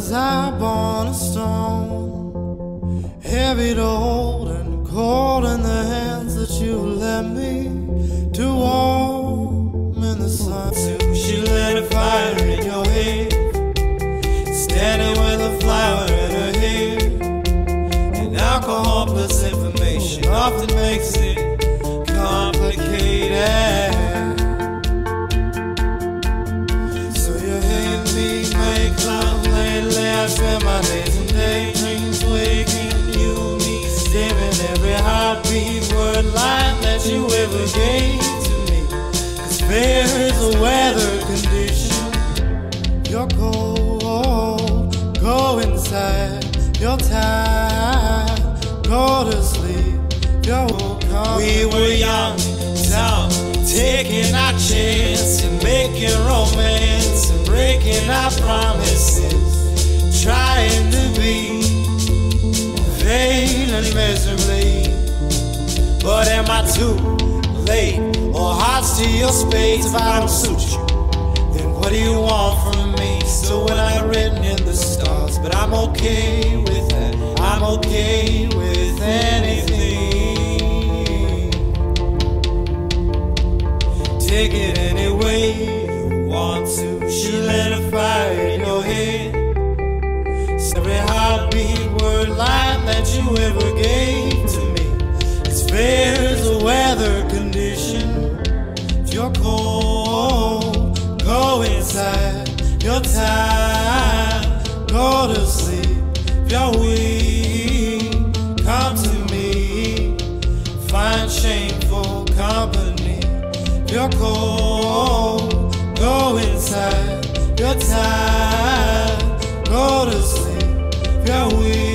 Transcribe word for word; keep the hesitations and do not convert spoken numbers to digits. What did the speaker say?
as I born a stone, heavy to hold and cold in the hands that you let me to warm in the sun. So she lit a fire in your head, standing with a flower in her hair. And alcohol plus information often makes it complicated. So you hate me, make love lately. I spend my days and daydreams waking you, me, staring every heartbeat, word line that you ever gave to me. Cause fear is a weather condition. You're cold, go inside. You're tired, go to sleep. You're come. We were young, dumb, taking our chance and making romance and breaking our promises, trying to be failing miserably. But am I too late or hearts to your space? If I don't suit you, then what do you want from me? So when I'm written in the stars, but I'm okay with that. I'm okay with anything. Take it any way you want to. She lit a fire in your head. Every heartbeat, word line that you ever gave to me. Cause fear is a weather condition. If you're cold, go inside. You're tired, go to sleep. If you're weak, come to me. Find shameful company. If you're cold, go inside. You're tired, go to sleep. If you're weak,